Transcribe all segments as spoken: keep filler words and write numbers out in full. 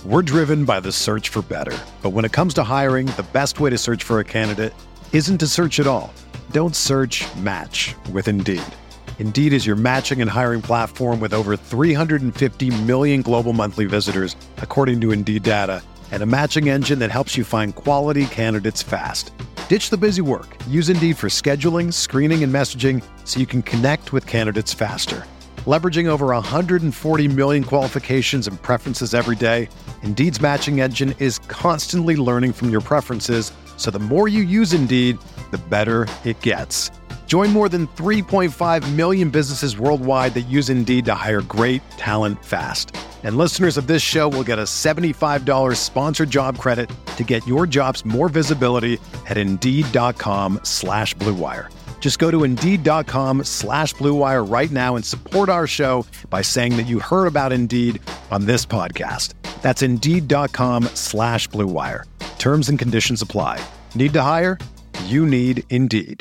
We're driven by the search for better. But when it comes to hiring, the best way to search for a candidate isn't to search at all. Don't search, match with Indeed. Indeed is your matching and hiring platform with over three hundred fifty million global monthly visitors, according to Indeed data, and a matching engine that helps you find quality candidates fast. Ditch the busy work. Use Indeed for scheduling, screening, and messaging so you can connect with candidates faster. Leveraging over one hundred forty million qualifications and preferences every day, Indeed's matching engine is constantly learning from your preferences, so the more you use Indeed, the better it gets. Join more than three point five million businesses worldwide that use Indeed to hire great talent fast. And listeners of this show will get a seventy-five dollars sponsored job credit to get your jobs more visibility at Indeed.com slash Blue Wire. Just go to Indeed.com slash Blue Wire right now and support our show by saying that you heard about Indeed on this podcast. That's Indeed.com slash Blue Wire. Terms and conditions apply. Need to hire? You need Indeed.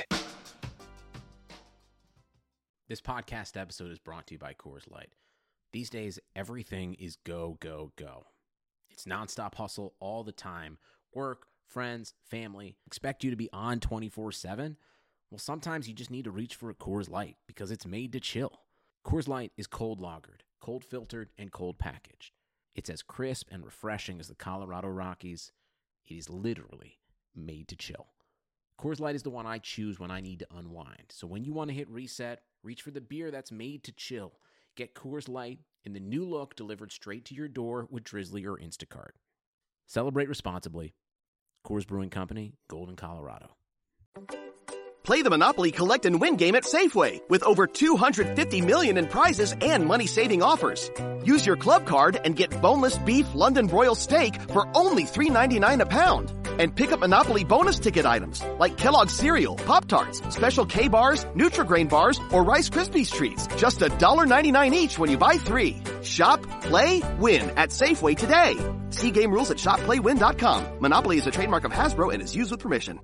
This podcast episode is brought to you by Coors Light. These days, everything is go, go, go. It's nonstop hustle all the time. Work, friends, family, expect you to be on twenty-four seven. Well, sometimes you just need to reach for a Coors Light because it's made to chill. Coors Light is cold lagered, cold filtered, and cold packaged. It's as crisp and refreshing as the Colorado Rockies. It is literally made to chill. Coors Light is the one I choose when I need to unwind. So when you want to hit reset, reach for the beer that's made to chill. Get Coors Light in the new look delivered straight to your door with Drizzly or Instacart. Celebrate responsibly. Coors Brewing Company, Golden, Colorado. Play the Monopoly Collect and Win game at Safeway with over two hundred fifty million dollars in prizes and money-saving offers. Use your club card and get boneless beef London broil steak for only three ninety-nine a pound. And pick up Monopoly bonus ticket items like Kellogg's cereal, Pop-Tarts, special K-bars, Nutri-Grain bars, or Rice Krispies treats. Just one dollar ninety-nine each when you buy three. Shop, play, win at Safeway today. See game rules at shop play win dot com. Monopoly is a trademark of Hasbro and is used with permission.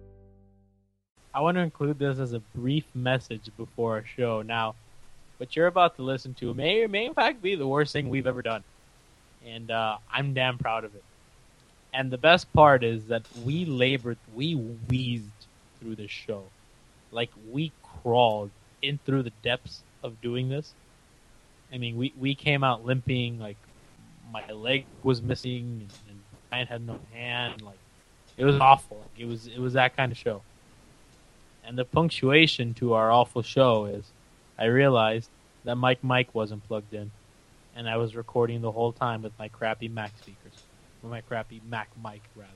I want to include this as a brief message before our show. Now, what you're about to listen to may or may in fact be the worst thing we've ever done. And uh, I'm damn proud of it. And the best part is that we labored, we wheezed through this show. Like, we crawled in through the depths of doing this. I mean, we, we came out limping, like, my leg was missing, and Ryan had no hand. Like, it was awful. Like, it was it was that kind of show. And the punctuation to our awful show is, I realized that Mike Mike wasn't plugged in, and I was recording the whole time with my crappy Mac speakers. Or my crappy Mac mic, rather.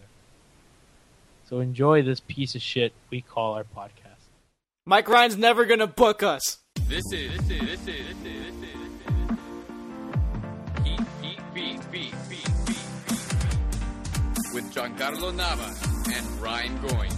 So enjoy this piece of shit we call our podcast. Mike Ryan's never gonna book us. This is, this is, this is, this is, this is, this is, this is. Heat, heat, beat, beat, beat, beat, beat. With Giancarlo Navas and Ryan Goins.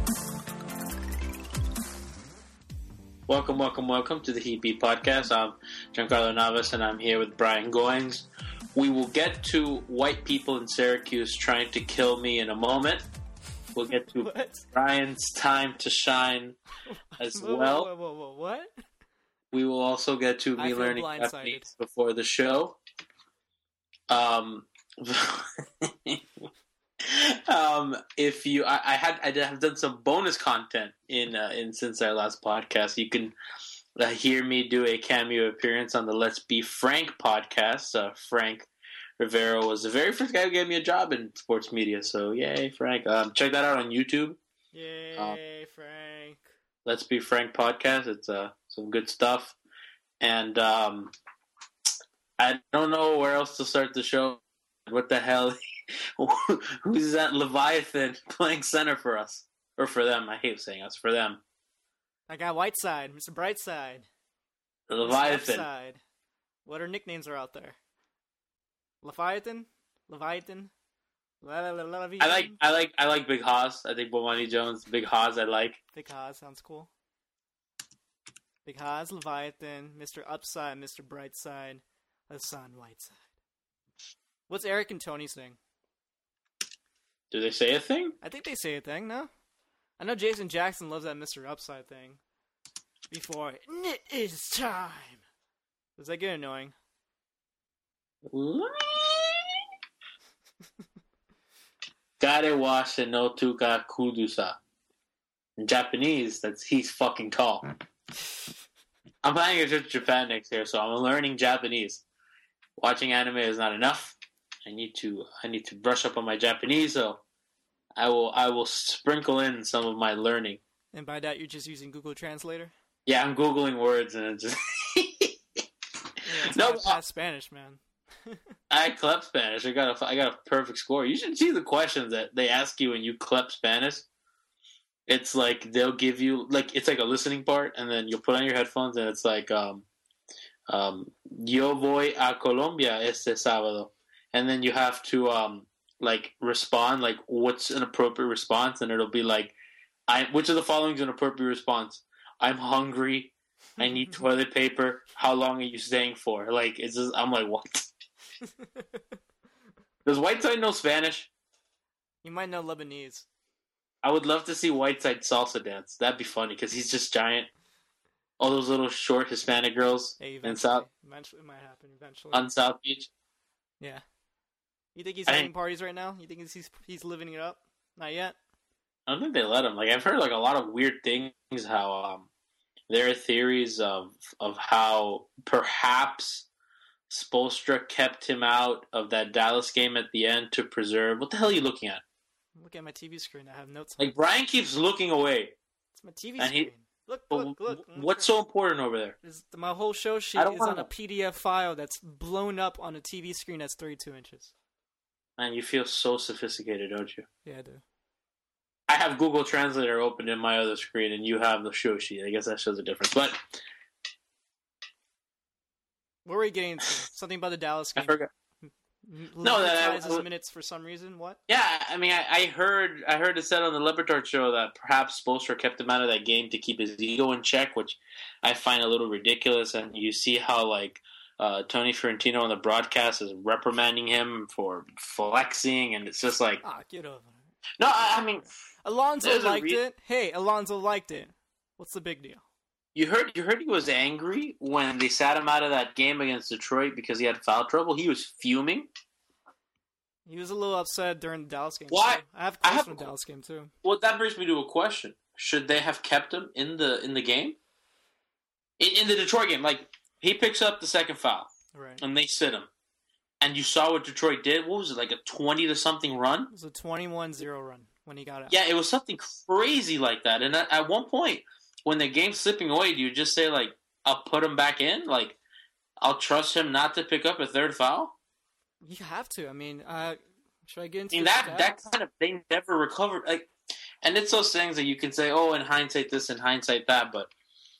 Welcome, welcome, welcome to the Heat Beat Podcast. I'm Giancarlo Navas, and I'm here with Brian Goins. We will get to white people in Syracuse trying to kill me in a moment. We'll get to what? Brian's time to shine as whoa, well. Whoa, whoa, whoa, what? We will also get to me learning Japanese before the show. Um, um, if you, I, I had, I have done some bonus content in uh, in since our last podcast. You can uh, hear me do a cameo appearance on the Let's Be Frank podcast. Uh, Frank Rivera was the very first guy who gave me a job in sports media. So yay, Frank! Um, check that out on YouTube. Yay, um, Frank! Let's Be Frank podcast. It's uh, some good stuff, and um, I don't know where else to start the show. What the hell? Who's that Leviathan playing center for us? Or for them. I hate saying us. For them. I got Whiteside, Mister Brightside. The Leviathan. Side. What are nicknames are out there? Leviathan? Leviathan? I like I like I like Big Haas. I think Bomani Jones, Big Haas I like. Big Haas sounds cool. Big Haas, Leviathan, Mister Upside, Mister Brightside, Hassan Whiteside. What's Eric and Tony's thing? Do they say a thing? I think they say a thing, no? I know Jason Jackson loves that Mister Upside thing. Before it is time. Does that get annoying? Kare wa shenotu ga kudusa. In Japanese, that's he's fucking tall. I'm planning a trip to Japan next year, so I'm learning Japanese. Watching anime is not enough. I need to I need to brush up on my Japanese, so I will I will sprinkle in some of my learning. And by that, you're just using Google Translator? Yeah, I'm googling words and it just yeah, no, not past Spanish, man. I clep Spanish. I got a I got a perfect score. You should see the questions that they ask you when you clep Spanish. It's like they'll give you like it's like a listening part, and then you'll put on your headphones, and it's like um, um, Yo voy a Colombia este sábado, and then you have to um, like respond like what's an appropriate response, and it'll be like, I which of the following is an appropriate response? I'm hungry. I need toilet paper. How long are you staying for? Like it's just I'm like what? Does Whiteside know Spanish? You might know Lebanese. I would love to see Whiteside salsa dance. That'd be funny because he's just giant. All those little short Hispanic girls Hey, in South eventually, it might happen eventually. on South Beach. Yeah. You think he's I having didn't- parties right now? You think he's he's living it up? Not yet. I don't think they let him. Like I've heard like a lot of weird things. How um, there are theories of of how perhaps Spoelstra kept him out of that Dallas game at the end to preserve. What the hell are you looking at? Look at my T V screen. I have notes. on Like it. Brian keeps looking away. It's my T V and he- screen. Look, But look, look. what's so important over there? Is my whole show sheet I don't is wanna on a know. P D F file that's blown up on a T V screen that's thirty-two inches. Man, you feel so sophisticated, don't you? Yeah, I do. I have Google Translator open in my other screen, and you have the show sheet. I guess that shows a difference. But What were we getting into? Something about the Dallas I game. forgot. No, that I- that his minutes for some reason. What? Yeah, I mean, I, I heard I heard it said on the Libertard show that perhaps Spoelstra kept him out of that game to keep his ego in check, which I find a little ridiculous. And you see how like uh, Tony Fiorentino on the broadcast is reprimanding him for flexing, and it's just like, Ah, get over it. no, I, I mean, Alonzo There's a liked re- it. Hey, Alonzo liked it. What's the big deal? you heard you heard he was angry when they sat him out of that game against Detroit because he had foul trouble. He was fuming. He was a little upset during the Dallas game. Why? too. I have I quotes have from a the Dallas game too. Well, that brings me to a question: should they have kept him in the in the game? In, in the Detroit game, like he picks up the second foul. Right. And they sit him. And you saw what Detroit did. What was it, like a twenty to something run? It was a twenty-one zero run when he got out. Yeah, it was something crazy like that. And at, at one point, when the game's slipping away, do you just say, like, I'll put him back in? Like, I'll trust him not to pick up a third foul? You have to. I mean, uh, should I get I into mean, the that, that stats? kind of, they never recovered. Like, and it's those things that you can say, oh, in hindsight this, in hindsight that, but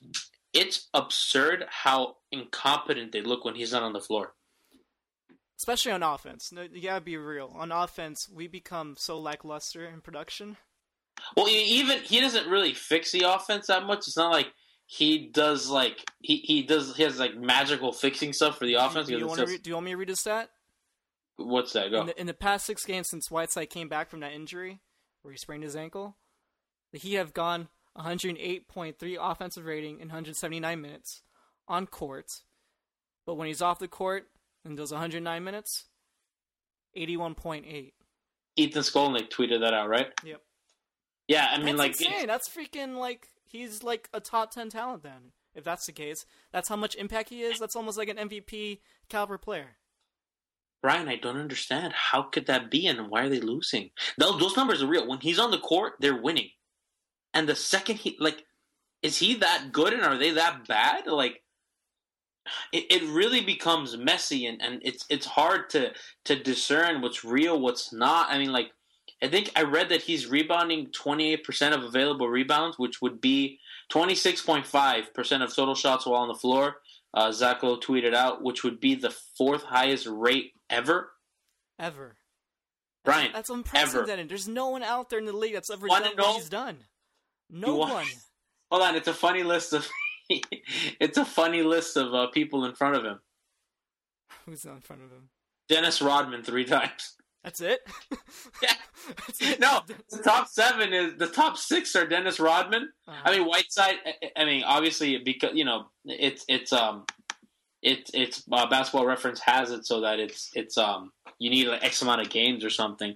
it's absurd how incompetent they look when he's not on the floor. Especially on offense. No, you gotta be real. On offense, we become so lackluster in production. Well, e- even he doesn't really fix the offense that much. It's not like he does like he, he does he has like magical fixing stuff for the offense. Do you, because want it's to just- re- do you want me to read a stat? what's that? Go. In the, in the past six games since Whiteside came back from that injury, where he sprained his ankle, the Heat have gone one hundred eight point three offensive rating in one hundred seventy-nine minutes on court. But when he's off the court in those one hundred nine minutes, eighty-one point eight. Ethan Skolnick tweeted that out, right? Yep. Yeah, I mean, That's like insane. it's- That's freaking like he's like a top ten talent. Then, if that's the case, that's how much impact he is. That's almost like an M V P caliber player. Brian, I don't understand. How could that be, and why are they losing? Those, those numbers are real. When he's on the court, they're winning. And the second he like, is he that good, and are they that bad? Like, it, it really becomes messy, and, and it's it's hard to to discern what's real, what's not. I mean, like, I think I read that he's rebounding twenty-eight percent of available rebounds, which would be twenty-six point five percent of total shots while on the floor. Uh, Zach Lowe tweeted out, which would be the fourth highest rate ever. Ever. Brian, That's ever. unprecedented. There's no one out there in the league that's ever Wanna done know- what he's done. No You want- one. Hold on, it's a funny list of it's a funny list of uh, people in front of him. Who's in front of him? Dennis Rodman three times. That's it? Yeah. That's it? No, the top seven is the top six are Dennis Rodman. Uh-huh. I mean Whiteside. I- I mean obviously because you know it's it's um it's it's uh, Basketball Reference has it so that it's it's um you need like X amount of games or something.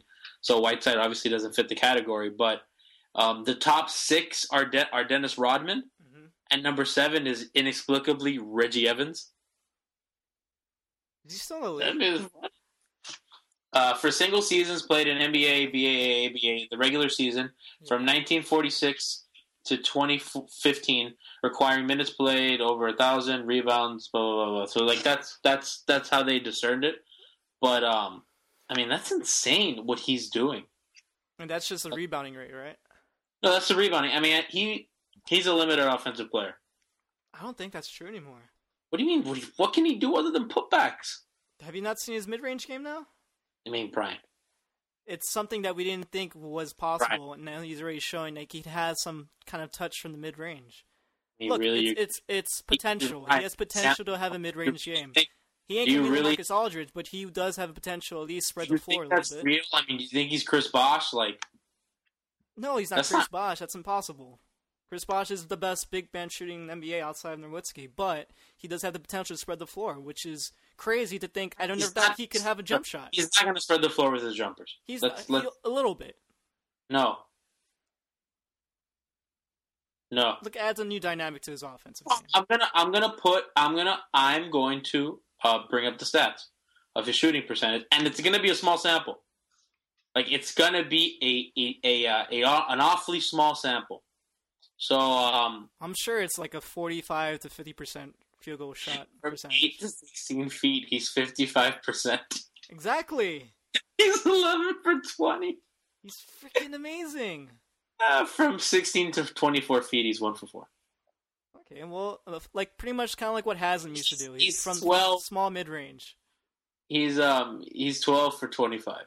So Whiteside obviously doesn't fit the category. But um, the top six are De- are Dennis Rodman, mm-hmm. and number seven is inexplicably Reggie Evans. Is he still in the league? Uh, for single seasons played in N B A, B A A, A B A, the regular season yeah. from nineteen forty-six to twenty fifteen, requiring minutes played over a thousand rebounds, blah blah blah blah. So like that's that's that's how they discerned it. But um, I mean that's insane what he's doing. And that's just the rebounding rate, right? No, that's the rebounding. I mean he he's a limited offensive player. I don't think that's true anymore. What do you mean? What, do you, what can he do other than putbacks? Have you not seen his mid-range game now? I mean, Brian. It's something that we didn't think was possible, Brian. And now he's already showing like he has some kind of touch from the mid-range. He Look, really, it's, it's it's potential. He has potential to have a mid-range game. He ain't gonna be really, Marcus Aldridge, but he does have a potential to at least spread the floor a little that's bit. Real? I mean, do you think he's Chris Bosh? Like, no, he's not Chris not... Bosh. That's impossible. Chris Bosh is the best big man shooting in the N B A outside of Nowitzki, but he does have the potential to spread the floor, which is crazy to think. I don't know that he could have a jump shot. He's not going to spread the floor with his jumpers. He's let's, let's... a little bit. No. No. Look, adds a new dynamic to his offensive well, game. I'm gonna, I'm gonna put, I'm gonna, I'm going to uh, bring up the stats of his shooting percentage, and it's gonna be a small sample. Like it's gonna be a a, a, a, a an awfully small sample. So um, I'm sure it's like a forty-five to fifty percent field goal shot percentage. eight to sixteen feet, he's fifty-five percent. Exactly. He's eleven for twenty. He's freaking amazing. Uh, from sixteen to twenty-four feet, he's one for four. Okay, well, like pretty much kind of like what Haslam used to do. He's, he's from twelve, small mid range. He's um he's twelve for twenty-five.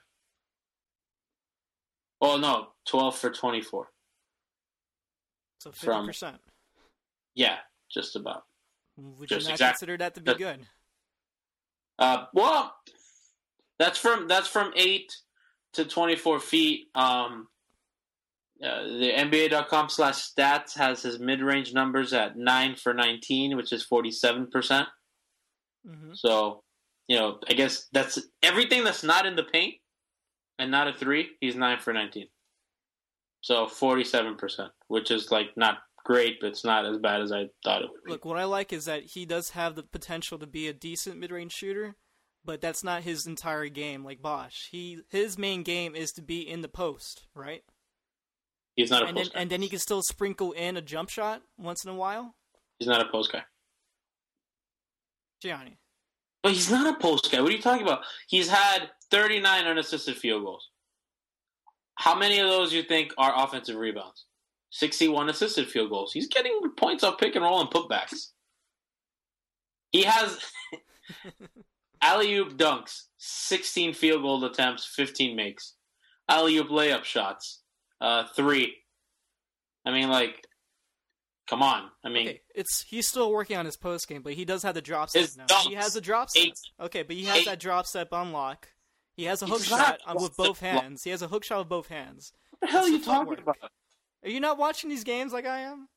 Oh no, twelve for twenty-four. So fifty percent. Yeah, just about. Would just you not exactly. consider that to be good? Uh, well, that's from that's from eight to twenty-four feet. Um, uh, the N B A dot com slash stats has his mid-range numbers at nine for nineteen, which is forty-seven percent. Mm-hmm. So, you know, I guess that's everything that's not in the paint and not a three. He's nine for nineteen. So forty-seven percent, which is like not great, but it's not as bad as I thought it would be. Look, what I like is that he does have the potential to be a decent mid-range shooter, but that's not his entire game like Bosh. He his main game is to be in the post, right? He's not a and post then, guy. And then he can still sprinkle in a jump shot once in a while. He's not a post guy. Gianni. But he's not a post guy. What are you talking about? He's had thirty-nine unassisted field goals. How many of those you think are offensive rebounds? sixty-one assisted field goals. He's getting points off pick and roll and putbacks. He has alley-oop dunks, sixteen field goal attempts, fifteen makes. Alley-oop layup shots, uh, three. I mean, like, come on. I mean, okay, it's he's still working on his post game, but he does have the drop step now. Dunks, he has the drop step. eight, okay, but he has eight. that drop step unlock. He has a hook He's shot not with both hands. He has a hook shot with both hands. What the hell That's are you the talking footwork. about? Are you not watching these games like I am?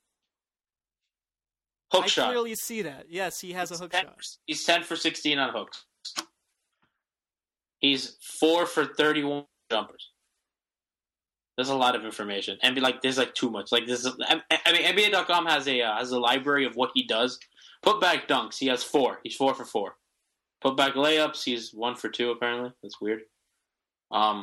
Hook I shot. I clearly see that. Yes, he has he's a hook ten, shot. He's ten for sixteen on hooks. He's four for thirty-one jumpers. There's a lot of information, and be like, there's like too much. Like this, is, I, I mean, N B A dot com has a uh, has a library of what he does. Put back dunks, he has four. He's four for four. Put back layups, he's one for two. Apparently, that's weird. Um.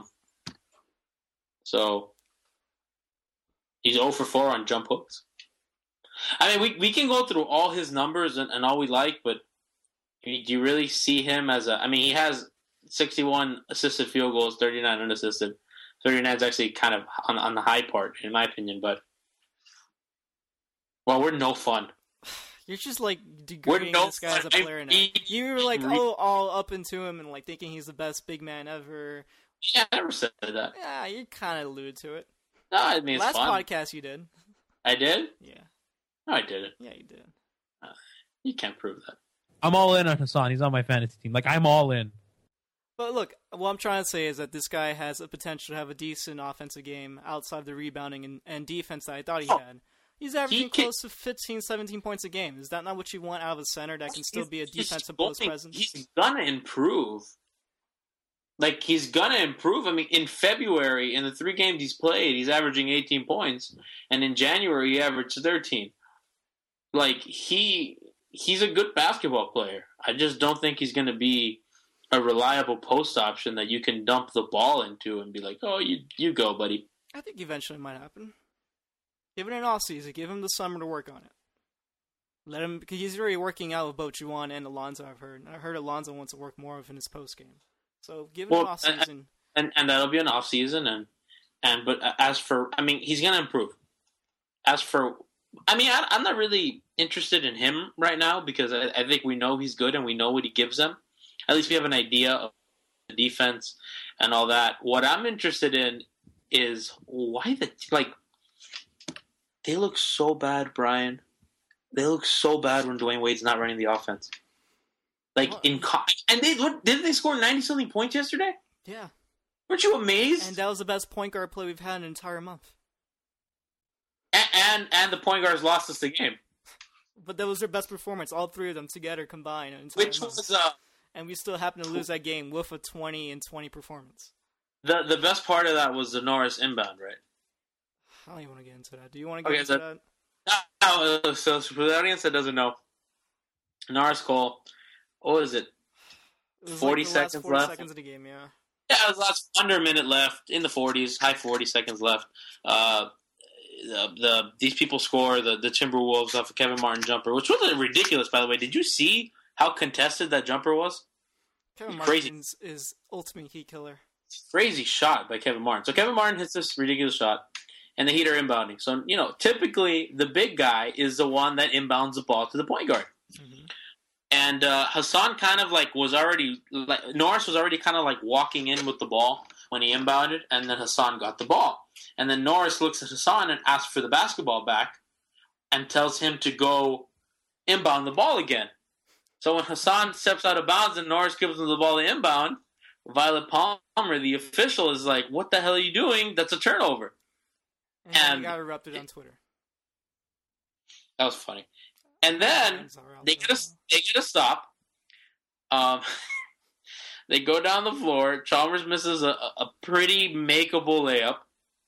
So he's zero for four on jump hooks. I mean, we we can go through all his numbers and, and all we like, but do you really see him as a? I mean, he has sixty-one assisted field goals, thirty-nine unassisted. thirty-nine is actually kind of on, on the high part, in my opinion, but well, we're no fun. You're just like degrading no this guy as a player now. You were like, oh, all up into him and like thinking he's the best big man ever. Yeah, I never said that. Yeah, you kind of alluded to it. No, I mean, it's Last fun. podcast you did. I did? Yeah. No, I didn't. Yeah, you did. Uh, you can't prove that. I'm all in on Hassan. He's on my fantasy team. Like, I'm all in. But look, what I'm trying to say is that this guy has a potential to have a decent offensive game outside of the rebounding and, and defense that I thought he oh, had. He's averaging he can, close to fifteen, seventeen points a game. Is that not what you want out of a center that can still be a defensive post presence? He's going to improve. Like, he's gonna improve. I mean, in February, in the three games he's played, he's averaging eighteen points, and in January he averaged thirteen. Like, he he's a good basketball player. I just don't think he's gonna be a reliable post option that you can dump the ball into and be like, oh, you you go, buddy. I think eventually it might happen. Give it an off season. Give him the summer to work on it. Let him, because he's already working out with both Juwan and Alonzo. I've heard. I heard Alonzo wants to work more of in his post game. So give it Well, an off season. And, and and that'll be an off season. And and but as for, I mean, he's gonna improve. As for, I mean, I, I'm not really interested in him right now because I, I think we know he's good and we know what he gives them. At least we have an idea of the defense and all that. What I'm interested in is why the like they look so bad, Brian. They look so bad when Dwayne Wade's not running the offense. Like Well, in co- and they what, didn't they score ninety something points yesterday? Yeah. Weren't you amazed? And that was the best point guard play we've had in an entire month. And and, and the point guards lost us the game, But that was their best performance, all three of them together combined. In an entire which month. was uh, And we still happened to lose that game with a twenty and twenty performance. the the best part of that was the Norris inbound, right? I don't even want to get into that. Do you want to get Okay, into so- that? No, uh, so for the audience that doesn't know, Norris Cole, what is it? It was forty like the last seconds forty left. seconds of the game, yeah. Yeah, it was last under a minute left in the forties, high forty seconds left. Uh, the, the these people score the the Timberwolves off a Kevin Martin jumper, which was ridiculous, by the way. Did you see how contested that jumper was? Kevin Crazy. Martin's is ultimate heat killer. Crazy shot by Kevin Martin. So Kevin Martin hits this ridiculous shot, and the Heat are inbounding. So, you know, typically the big guy is the one that inbounds the ball to the point guard. Mm-hmm. And uh, Hassan kind of like was already like Norris was already kind of like walking in with the ball when he inbounded, and then Hassan got the ball. And then Norris looks at Hassan and asks for the basketball back, and tells him to go inbound the ball again. So when Hassan steps out of bounds and Norris gives him the ball to inbound, Violet Palmer, the official, is like, "What the hell are you doing? That's a turnover." And, And- he got erupted on Twitter. That was funny. And then Fans are out they there get a now. they get a stop. Um, they go down the floor. Chalmers misses a, a pretty makeable layup.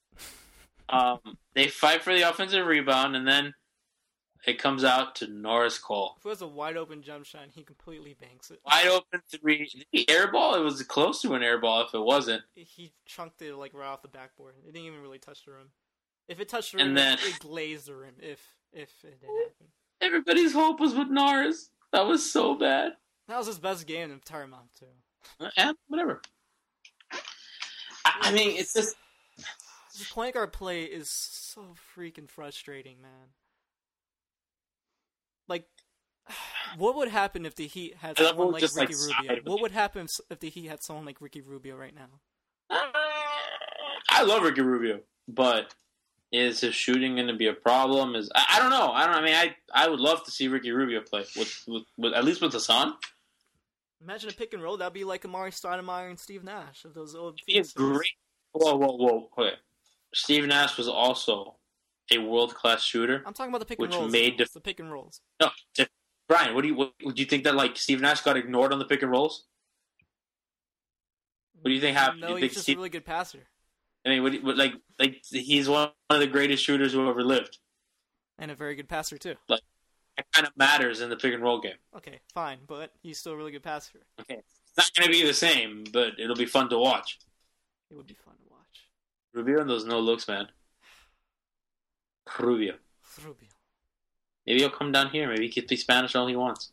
Um, they fight for the offensive rebound, and then it comes out to Norris Cole. If it was a wide open jump shot, he completely banks it. Wide open three. The air ball, it was close to an air ball if it wasn't. He chunked it like right off the backboard. It didn't even really touch the rim. If it touched the And rim, then- it, it glazed the rim. If if it did happen, Everybody's hope was with Norris. That was so bad. that was his best game in the entire month too. And whatever. I, I mean, it's just. His point guard play is so freaking frustrating, man. Like, what would happen if the Heat had I love someone how like just, Ricky like, Rubio? side- What would happen if, if the Heat had someone like Ricky Rubio right now? I love Ricky Rubio, but is his shooting going to be a problem? Is I, I don't know. I don't. I mean, I I would love to see Ricky Rubio play with, with, with at least with Hassan. Imagine a pick and roll. That'd be like Amari Stoudemire and Steve Nash of those old. He is Phoenix days. great. Whoa, whoa, whoa. Okay. Steve Nash was also a world class shooter. I'm talking about the pick Which and rolls. made though. the- the pick and rolls. No, just- Brian, what do you what, do you think that like Steve Nash got ignored on the pick and rolls? What do you think happened? No, Do you he's think just Steve, a really good passer I mean, what, do you- what, like like he's one of the greatest shooters who ever lived. and a very good passer too. That kind of matters in the pick and roll game. Okay, fine, but he's still a really good passer. Okay, it's not going to be the same, but it'll be fun to watch. It would be fun to watch. Rubio and those no looks, man. Rubio. Rubio. Maybe he'll come down here. Maybe he can speak Spanish all he wants.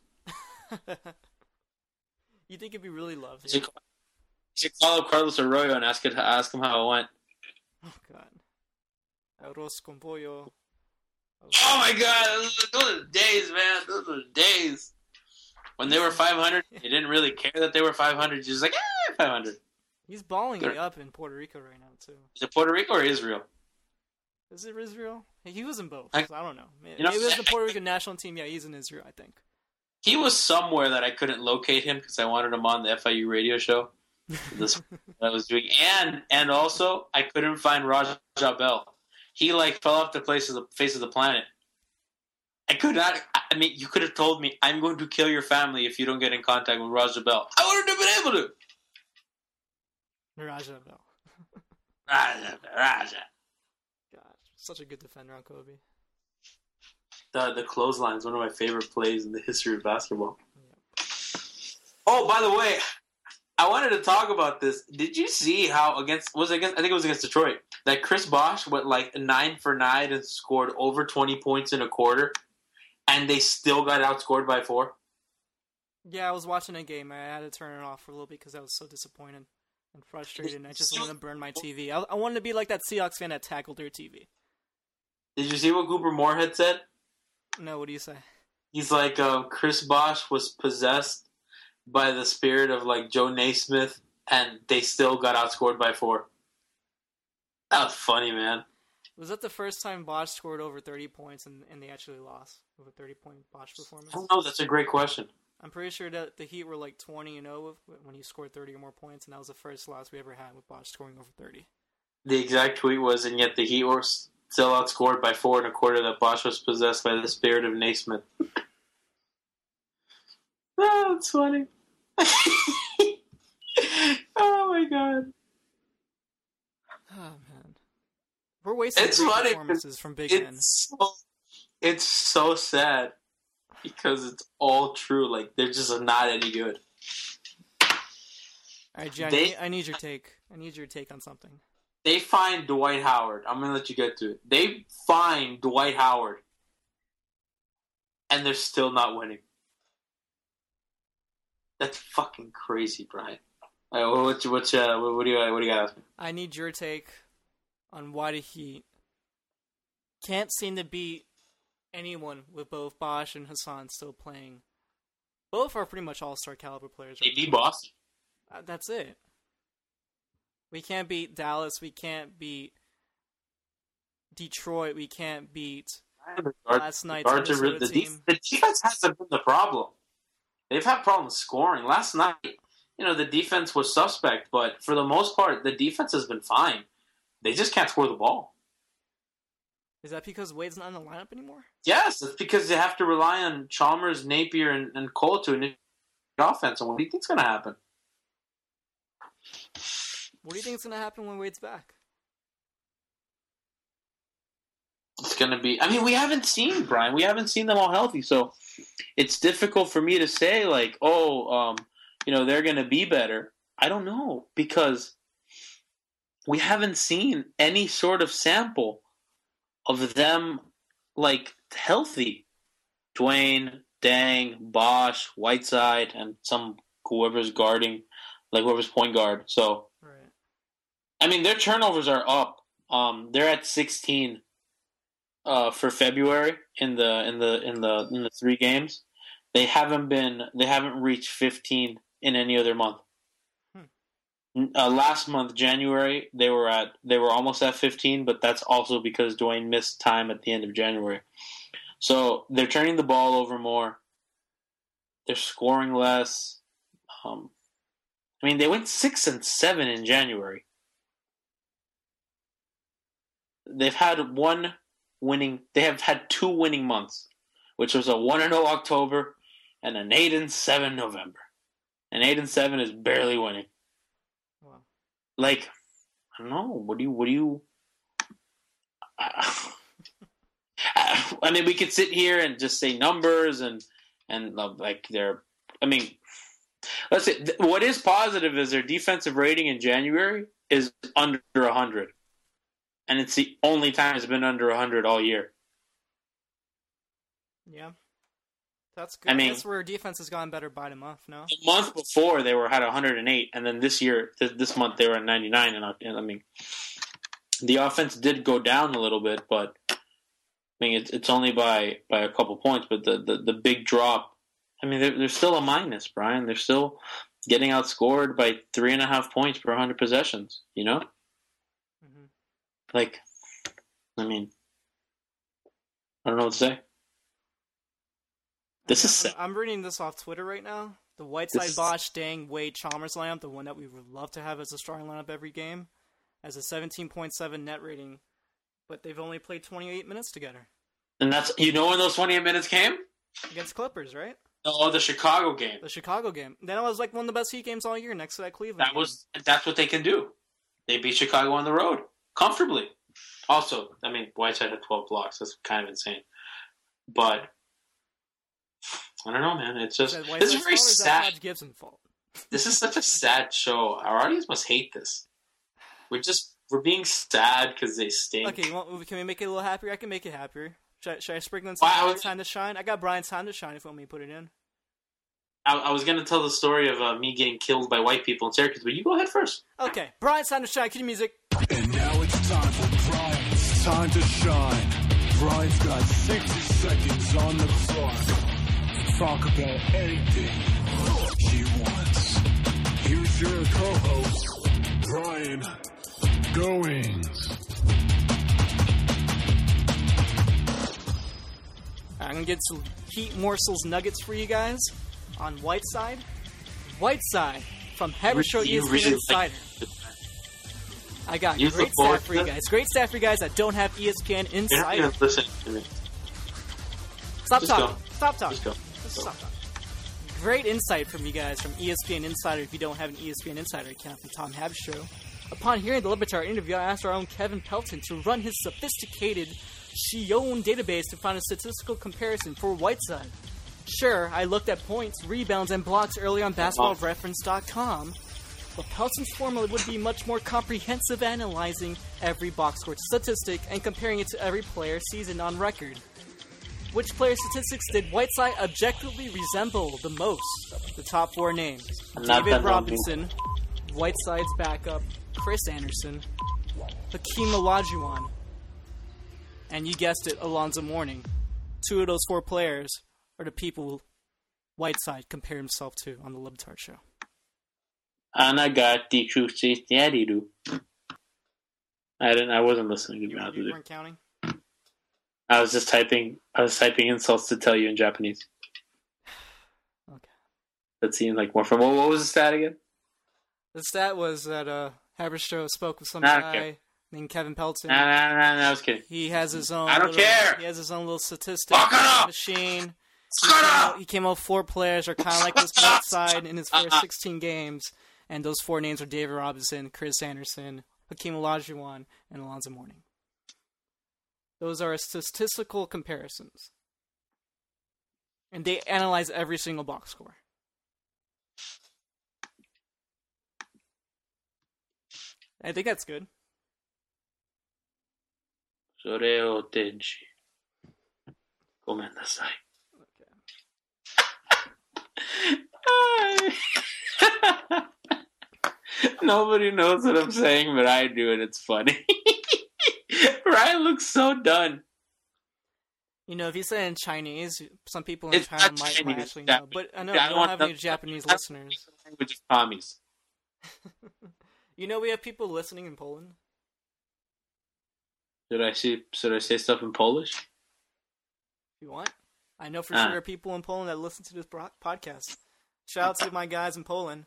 You think it'd be really loved? You should, call, you should call up Carlos Arroyo and ask it, ask him how it went. Oh god. Arroz con pollo. Oh my God, those, those are the days, man. Those are the days. When they were five hundred, they didn't really care that they were five hundred. Just like, eh, five hundred. He's balling Good. it up in Puerto Rico right now too. Is it Puerto Rico or Israel? Is it Israel? Hey, he was in both. I- so I don't know. Maybe, You know- maybe it was the Puerto Rican national team. Yeah, he's in Israel, I think. He was somewhere that I couldn't locate him because I wanted him on the F I U radio show. This that I was doing, and and also I couldn't find Raja Bell. He like fell off the face of the face of the planet. I could not. I mean, you could have told me I'm going to kill your family if you don't get in contact with Raja Bell. I wouldn't have been able to. Naraja Bell. Raja, Raja. Gosh, such a good defender on Kobe. The the clothesline is one of my favorite plays in the history of basketball. Yeah. Oh, by the way, I wanted to talk about this. Did you see how against was it against? I think it was against Detroit that Chris Bosh went like nine for nine and scored over twenty points in a quarter, and they still got outscored by four. Yeah, I was watching a game. I had to turn it off for a little bit because I was so disappointed and frustrated, and I just wanted to burn my T V. I, I wanted to be like that Seahawks fan that tackled their T V. Did you see what Cooper Moorhead said? No, what do you say? He's like, uh, Chris Bosh was possessed by the spirit of like Joe Naismith, and they still got outscored by four. That was funny, man. Was that the first time Bosh scored over thirty points and, and they actually lost with a thirty-point Bosh performance? I don't know. That's a great question. I'm pretty sure that the Heat were like twenty and oh when he scored thirty or more points, and that was the first loss we ever had with Bosh scoring over thirty. The exact tweet was, and yet the Heat were still outscored by four and a quarter that Bosh was possessed by the spirit of Naismith. Oh, that's funny. Oh, my God. Oh, man. We're wasting it's great funny performances from big it's men. So, it's so sad because it's all true. Like, they're just not any good. All right, Jen, They- I need your take. I need your take on something. They find Dwight Howard. I'm going to let you get to it. They find Dwight Howard, and they're still not winning. That's fucking crazy, Brian. All right, what, what, uh, what do you what do you got to ask me? I need your take on why the Heat can't seem to beat anyone with both Bosh and Hassan still playing. Both are pretty much all-star caliber players. They Right beat now. Boston. Uh, that's it. We can't beat Dallas. We can't beat Detroit. We can't beat last night's Regard to Minnesota the, team. def- the defense hasn't been the problem. They've had problems scoring. Last night, you know, the defense was suspect, but for the most part, the defense has been fine. They just can't score the ball. Is that because Wade's not in the lineup anymore? Yes, it's because they have to rely on Chalmers, Napier, and, and Cole to initiate the offense. And what do you think's going to happen? What do you think is going to happen when Wade's back? It's going to be... I mean, we haven't seen, Brian. We haven't seen them all healthy, so it's difficult for me to say, like, oh, um, you know, they're going to be better. I don't know, because we haven't seen any sort of sample of them, like, healthy. Dwayne, Dang, Bosh, Whiteside, and some whoever's guarding, like whoever's point guard. So, Right. I mean, their turnovers are up. Um, they're at sixteen uh, for February in the in the in the in the three games. They haven't been. They haven't reached fifteen in any other month. Hmm. Uh, last month, January, they were at they were almost at fifteen, but that's also because Dwayne missed time at the end of January. So they're turning the ball over more. They're scoring less. Um, I mean, they went six and seven in January. They've had one winning. They have had two winning months, which was a one and zero October and an eight and seven November. And eight and seven is barely winning. Wow. Like, I don't know. What do you? What do you? Uh, I mean, we could sit here and just say numbers and and uh, like they're. I mean, let's say what is positive is their defensive rating in January is under a hundred. And it's the only time it's been under one hundred all year. Yeah. That's good. I mean, that's where defense has gotten better by the month, no? The month before, they were had one hundred eight, and then this year, th- this month, they were at ninety-nine. And, and I mean, the offense did go down a little bit, but I mean, it's, it's only by, by a couple points. But the, the, the big drop, I mean, they're, they're still a minus, Brian. They're still getting outscored by three and a half points per one hundred possessions, you know? Mm-hmm. Like, I mean, I don't know what to say. This I'm, is sick. I'm reading this off Twitter right now. The Whiteside, is... Bosh, Dang, Wade, Chalmers lineup, the one that we would love to have as a starting lineup every game, has a seventeen point seven net rating, but they've only played twenty-eight minutes together. And that's, you know when those twenty-eight minutes came? Against Clippers, right? Oh, the Chicago game. The Chicago game. Then it was like one of the best Heat games all year next to that Cleveland That was that's what they can do. They beat Chicago on the road comfortably. Also, I mean, Whiteside had twelve blocks. That's kind of insane. But I don't know, man. It's just this is very sad. Taj Gibson fault. This is such a sad show. Our audience must hate this. We're just we're being sad because they stink. Okay, you want, can we make it a little happier? I can make it happier. Should I, should I sprinkle in some Well, I Brian's was- time to shine? I got Brian's time to shine if you want me to put it in. I, I was going to tell the story of uh, me getting killed by white people in Syracuse, but you go ahead first. Okay, Brian's time to shine. Cue the music. And now it's time for Brian's time to shine. Brian's got sixty seconds on the clock. Talk about anything he wants. Here's your co-host, Brian Goings. I'm going to get some Heat morsels nuggets for you guys on Whiteside. Whiteside from Haberstroh You E S P N really Insider. like- I got You great look forward staff for to you that? guys. Great staff for you guys that don't have E S P N You're not Insider. going to listen to me. Stop Just talking. go. Stop talking. Just go. Just Go. stop talking. Great insight from you guys from E S P N Insider if you don't have an E S P N Insider account from Tom Haberstroh. Upon hearing the Libertar interview, I asked our own Kevin Pelton to run his sophisticated Shion database to find a statistical comparison for Whiteside. Sure, I looked at points, rebounds, and blocks early on basketball reference dot com, but Pelton's formula would be much more comprehensive, analyzing every box score statistic and comparing it to every player season on record. Which player statistics did Whiteside objectively resemble the most? The top four names: Not David that Robinson, Whiteside's backup, Chris Anderson, Hakeem Olajuwon, and you guessed it, Alonzo Mourning. Two of those four players are the people Whiteside compared himself to on the Libtard Show. Anagati Kuchi Daddy-do. I didn't. I wasn't listening to be You, honest you with you. weren't counting? I was just typing. I was typing insults to tell you in Japanese. Okay. That seemed like more from. What, what was the stat again? The stat was that uh, Haberstroh spoke with some I don't guy care. named Kevin Pelton. Nah, nah, nah, nah, I was kidding. He has his own. I don't little, care. He has his own little statistic Fuck it up. machine. He Shut came, up! out, he came out with four players are kind of like this Whiteside in his first sixteen games, and those four names are David Robinson, Chris Anderson, Hakeem Olajuwon, and Alonzo Mourning. Those are statistical comparisons, and they analyze every single box score. I think that's good. Soreo Tenchi. Gomendasai. Nobody knows what I'm saying, but I do, and it's funny. Ryan looks so done. You know, if you say it in Chinese, some people in It's China not might, Chinese, might actually it's know. Japanese. But I know Yeah, I we don't want have the- any Japanese I- listeners. Language of commies. You know, we have people listening in Poland. Should I see? Should I say stuff in Polish? If you want, I know for Ah. sure there are people in Poland that listen to this bro- podcast. Shout out to my guys in Poland.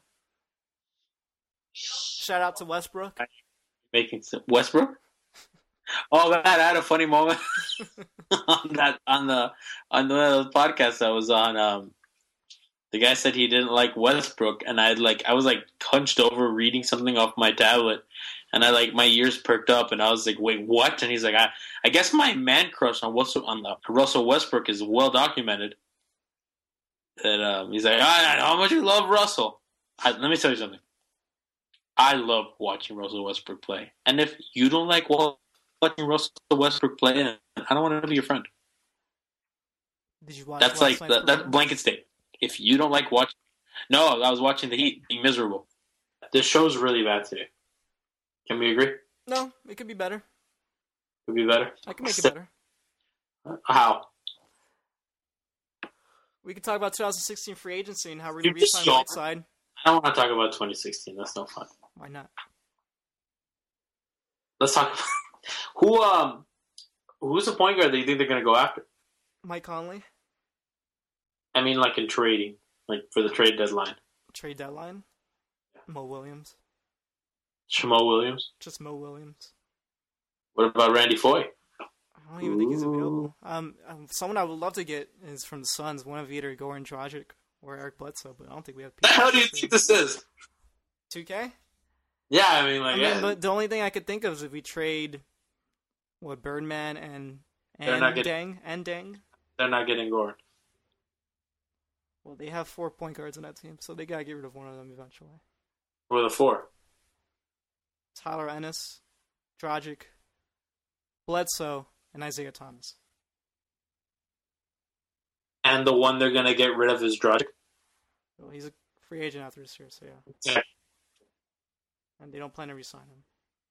Shout out to Westbrook. Making some Westbrook. Oh man, I had a funny moment on that on the on the podcast I was on. Um, the guy said he didn't like Westbrook, and I like I was like hunched over reading something off my tablet, and I like my ears perked up, and I was like, "Wait, what?" And he's like, "I I guess my man crush on Russell on the Russell Westbrook is well documented." That um, he's like, "I know how much you love Russell." I, let me tell you something. I love watching Russell Westbrook play, and if you don't like watching Russell Westbrook play, then I don't want to be your friend. Did you watch? That's last like night's that, that performance? blanket statement. If you don't like watching, no, I was watching the Heat being miserable. This show's really bad today. Can we agree? No, it could be better. Could be better. I can make it better. How? We could talk about twenty sixteen free agency and how we're Dude, going to this re-sign show- Whiteside. I don't want to talk about twenty sixteen. That's no fun. Why not? Let's talk about who. Um, who's the point guard that you think they're going to go after? Mike Conley, I mean, like in trading, like for the trade deadline. trade deadline. Mo Williams. Jamal Williams. Just Mo Williams. What about Randy Foye? I don't even think he's available. Um, um, someone I would love to get is from the Suns, one of either Goran Dragic or Eric Bledsoe, but I don't think we have. The hell do you think this is? two K? Yeah, I mean, like, I mean, yeah. but the only thing I could think of is if we trade what Birdman and They're and not getting- Deng and Deng. They're not getting Goran. Well, they have four point guards on that team, so they gotta get rid of one of them eventually. Or the four. Tyler Ennis, Dragic, Bledsoe, and Isaiah Thomas. And the one they're gonna get rid of is Dragic. Well, he's a free agent after this year, so yeah. Yeah. And they don't plan to re-sign him.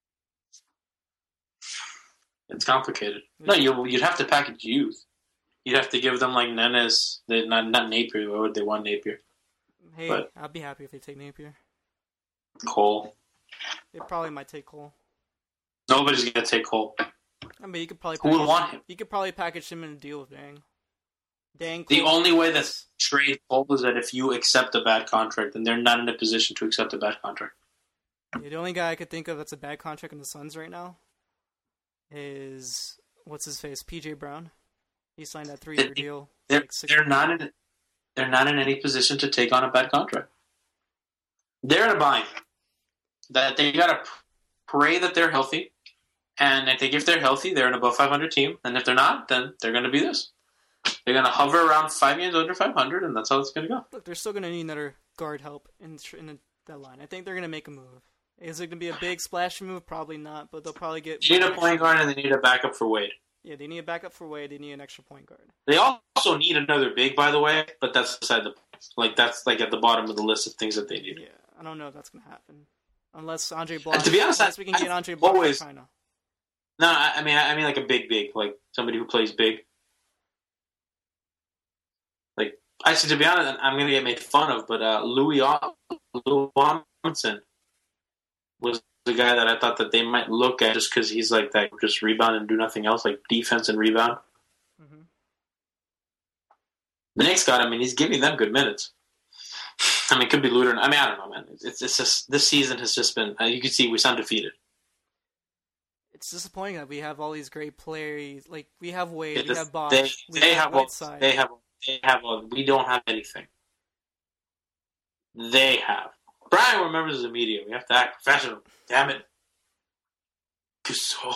It's complicated. No, you you'd have to package youth. You'd have to give them like Nennes, not not Napier. Why would they want Napier? Hey, But- I'd be happy if they take Napier. Cole. They probably might take Cole. Nobody's gonna take Cole. I mean, you could probably Who would package- want him? You could probably package him in a deal with Dang. Dang. The Cole, only way that trade Cole is that if you accept a bad contract, and they're not in a position to accept a bad contract. Yeah, the only guy I could think of that's a bad contract in the Suns right now is what's his face, P J Brown. He signed that three-year They- deal. They're, like six they're not in they're not in any position to take on a bad contract. They're in a bind. That they gotta pray that they're healthy, and I think if they're healthy, they're an above five hundred team. And if they're not, then they're gonna be this. They're gonna hover around five games under five hundred, and that's how it's gonna go. Look, they're still going to need another guard help in in the, that line. I think they're going to make a move. Is it going to be a big splashy move? Probably not, but they'll probably get. They need a one point extra- guard, and they need a backup for Wade. Yeah, they need a backup for Wade. They need an extra point guard. They also need another big, by the way, but that's beside the like that's like at the bottom of the list of things that they need. Yeah, I don't know if that's going to happen. Unless Andre Block. And to be honest, unless I- we can get I've Andre Block always- from China. No, I I mean I mean like a big, big, like somebody who plays big. Like actually, to be honest, I'm gonna get made fun of, but uh, Louis Louis Tomlinson was the guy that I thought that they might look at just because he's like that, just rebound and do nothing else, like defense and rebound. hmm The Knicks got him, and he's giving them good minutes. I mean, it could be Luder. I mean, I don't know, man. It's it's just this season has just been. Uh, you can see we're undefeated. It's disappointing that we have all these great players. Like we have Wade, It we just- have Bosh, they we they have have a, Whiteside. they have they have a, we don't have anything. They have. Brian remembers the media. We have to act professional. Damn it. So,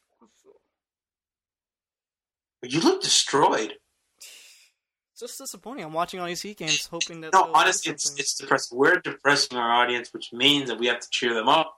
you look destroyed. It's just disappointing. I'm watching all these Heat games, hoping that. No, they'll do honestly, it's something. it's depressing. We're depressing our audience, which means that we have to cheer them up.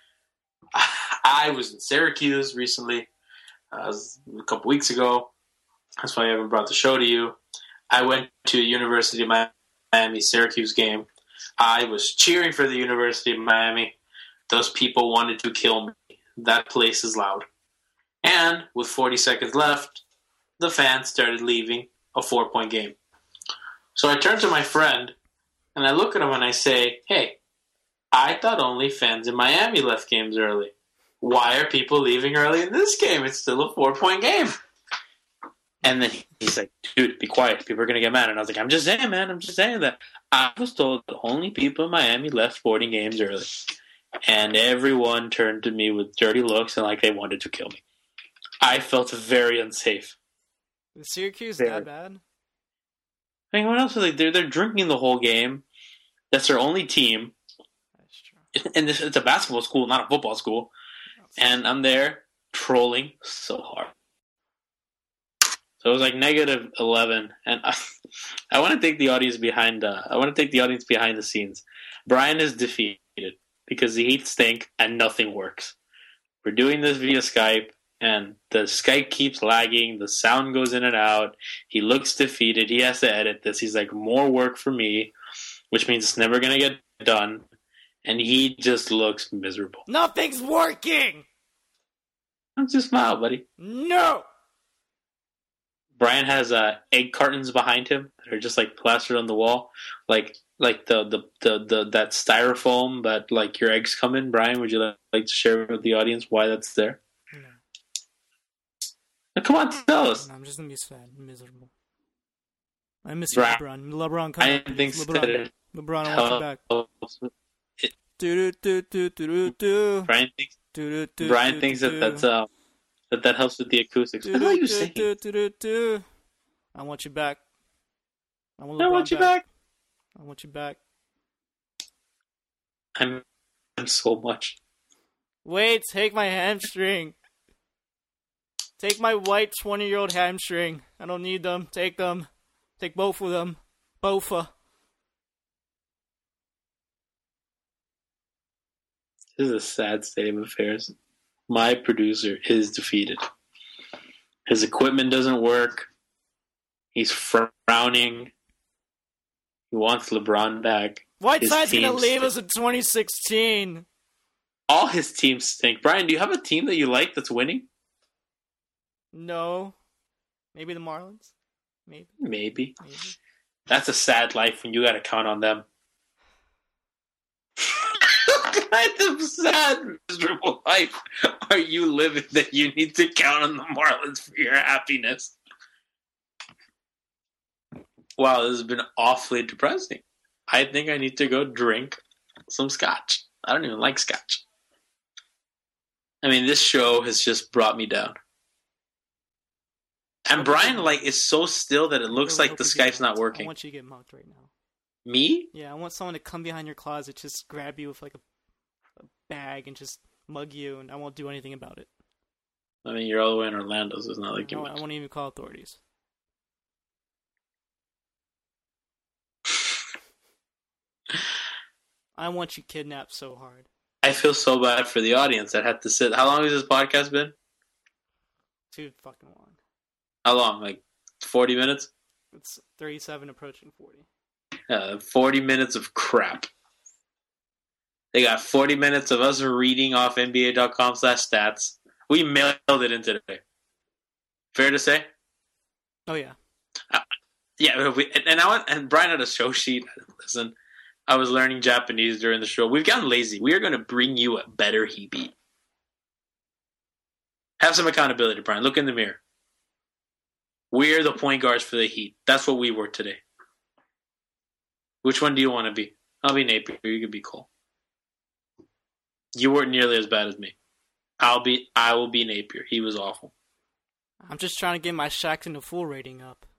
I was in Syracuse recently, uh, a couple weeks ago. That's why I haven't brought the show to you. I went to a University of Miami Syracuse game. I was cheering for the University of Miami. Those people wanted to kill me. That place is loud. And with forty seconds left, the fans started leaving a four-point game. So I turn to my friend, and I look at him and I say, hey, I thought only fans in Miami left games early. Why are people leaving early in this game? It's still a four-point game. And then he's like, dude, be quiet. People are going to get mad. And I was like, I'm just saying, man. I'm just saying that. I was told that only people in Miami left sporting games early. And everyone turned to me with dirty looks and like they wanted to kill me. I felt very unsafe. Is Syracuse Very. that bad? I mean, what else are they? They're, they're drinking the whole game. That's their only team. That's true. And this, it's a basketball school, not a football school. And I'm there trolling so hard. So it was like negative eleven, and I, I want to take the audience behind. Uh, I want to take the audience behind the scenes. Brian is defeated because the Heat stink and nothing works. We're doing this via Skype, and the Skype keeps lagging. The sound goes in and out. He looks defeated. He has to edit this. He's like, more work for me, which means it's never gonna get done. And he just looks miserable. Nothing's working. Don't just smile, buddy. No. Brian has uh, egg cartons behind him that are just like plastered on the wall, like like the the, the, the that styrofoam that like your eggs come in. Brian, would you like, like to share with the audience why that's there? No. Now, come on, tell us. No, I'm just gonna be sad, and miserable. I miss Right. you, LeBron. LeBron, come I on, didn't think please. so. LeBron. LeBron, I want you back. Do do do do do do. Brian thinks Do do do. Brian do, thinks do, that that's uh That that helps with the acoustics. Do, What are do, you do, saying? do, do, do, do. I want you back. I want, I want LeBron you back. I want you back. I'm, I'm so much. Wait, take my hamstring. Take my white twenty-year-old hamstring. I don't need them. Take them. Take both of them. Bofa. This is a sad state of affairs. My producer is defeated. His equipment doesn't work. He's frowning. He wants LeBron back. Whiteside's His gonna teams leave stink. us in twenty sixteen. All his teams stink. Brian, do you have a team that you like that's winning? No. Maybe the Marlins? Maybe. Maybe. Maybe. That's a sad life when you got to count on them. What kind of sad, miserable life are you living that you need to count on the Marlins for your happiness? Wow, this has been awfully depressing. I think I need to go drink some scotch. I don't even like scotch. I mean, this show has just brought me down. And Brian, like, is so still that it looks I like hope the you get Skype's not mugged. working. I want you to get mugged right now. Me? Yeah, I want someone to come behind your closet, just grab you with like a, a bag and just mug you, and I won't do anything about it. I mean, you're all the way in Orlando, so it's not like I, you won't- I won't even call authorities. I want you kidnapped so hard. I feel so bad for the audience that had to sit. How long has this podcast been? Too fucking long. How long? Like forty minutes? It's thirty-seven approaching forty. Uh, forty minutes of crap. They got forty minutes of us reading off N B A dot com slash stats. We mailed it in today. Fair to say? Oh yeah. Uh, yeah, but we, and, and, I went, and Brian had a show sheet. Listen, I was learning Japanese during the show. We've gotten lazy. We are going to bring you a better Heat beat. Have some accountability, Brian. Look in the mirror. We're the point guards for the Heat. That's what we were today. Which one do you want to be? I'll be Napier. You can be Cole. You weren't nearly as bad as me. I'll be. I will be Napier. He was awful. I'm just trying to get my Shaq in the full rating up.